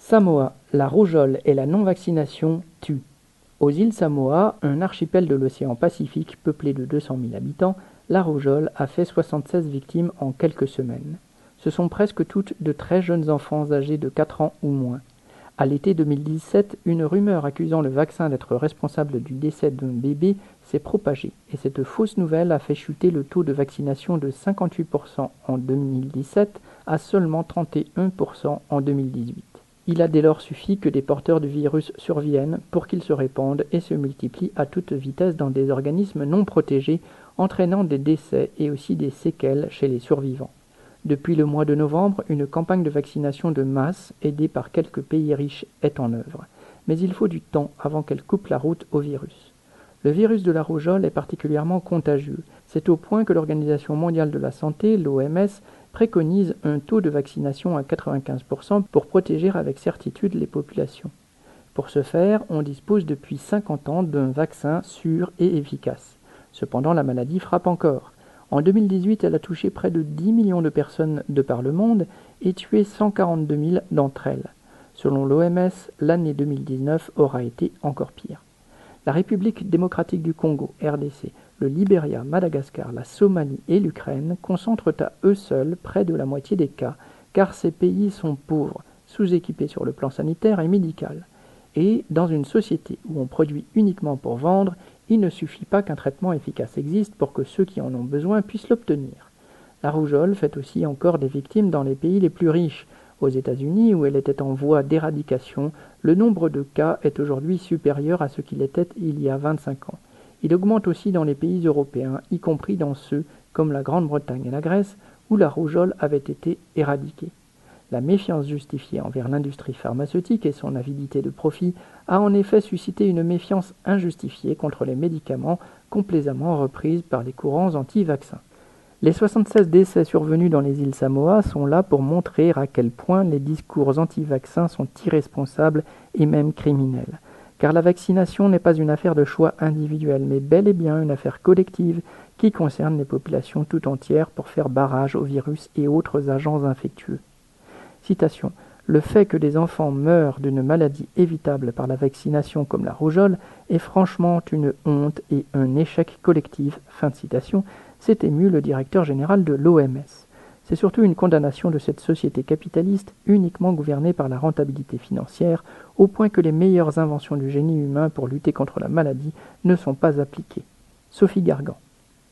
Samoa, la rougeole et la non-vaccination tuent. Aux îles Samoa, un archipel de l'océan Pacifique peuplé de 200 000 habitants, la rougeole a fait 76 victimes en quelques semaines. Ce sont presque toutes de très jeunes enfants âgés de 4 ans ou moins. À l'été 2017, une rumeur accusant le vaccin d'être responsable du décès d'un bébé s'est propagée et cette fausse nouvelle a fait chuter le taux de vaccination de 58% en 2017 à seulement 31% en 2018. Il a dès lors suffi que des porteurs du virus surviennent pour qu'ils se répandent et se multiplient à toute vitesse dans des organismes non protégés, entraînant des décès et aussi des séquelles chez les survivants. Depuis le mois de novembre, une campagne de vaccination de masse, aidée par quelques pays riches, est en œuvre. Mais il faut du temps avant qu'elle coupe la route au virus. Le virus de la rougeole est particulièrement contagieux. C'est au point que l'Organisation mondiale de la santé, l'OMS, préconise un taux de vaccination à 95% pour protéger avec certitude les populations. Pour ce faire, on dispose depuis 50 ans d'un vaccin sûr et efficace. Cependant, la maladie frappe encore. En 2018, elle a touché près de 10 millions de personnes de par le monde et tué 142 000 d'entre elles. Selon l'OMS, l'année 2019 aura été encore pire. La République démocratique du Congo, RDC, le Libéria, Madagascar, la Somalie et l'Ukraine concentrent à eux seuls près de la moitié des cas, car ces pays sont pauvres, sous-équipés sur le plan sanitaire et médical. Et, dans une société où on produit uniquement pour vendre, il ne suffit pas qu'un traitement efficace existe pour que ceux qui en ont besoin puissent l'obtenir. La rougeole fait aussi encore des victimes dans les pays les plus riches. Aux États-Unis, où elle était en voie d'éradication, le nombre de cas est aujourd'hui supérieur à ce qu'il était il y a 25 ans. Il augmente aussi dans les pays européens, y compris dans ceux comme la Grande-Bretagne et la Grèce, où la rougeole avait été éradiquée. La méfiance justifiée envers l'industrie pharmaceutique et son avidité de profit a en effet suscité une méfiance injustifiée contre les médicaments complaisamment reprise par les courants anti-vaccins. Les 76 décès survenus dans les îles Samoa sont là pour montrer à quel point les discours anti-vaccins sont irresponsables et même criminels. Car la vaccination n'est pas une affaire de choix individuel, mais bel et bien une affaire collective qui concerne les populations tout entières pour faire barrage aux virus et autres agents infectieux. Citation. Le fait que des enfants meurent d'une maladie évitable par la vaccination comme la rougeole est franchement une honte et un échec collectif. Fin de citation, s'est ému le directeur général de l'OMS. C'est surtout une condamnation de cette société capitaliste uniquement gouvernée par la rentabilité financière, au point que les meilleures inventions du génie humain pour lutter contre la maladie ne sont pas appliquées. Sophie Gargan.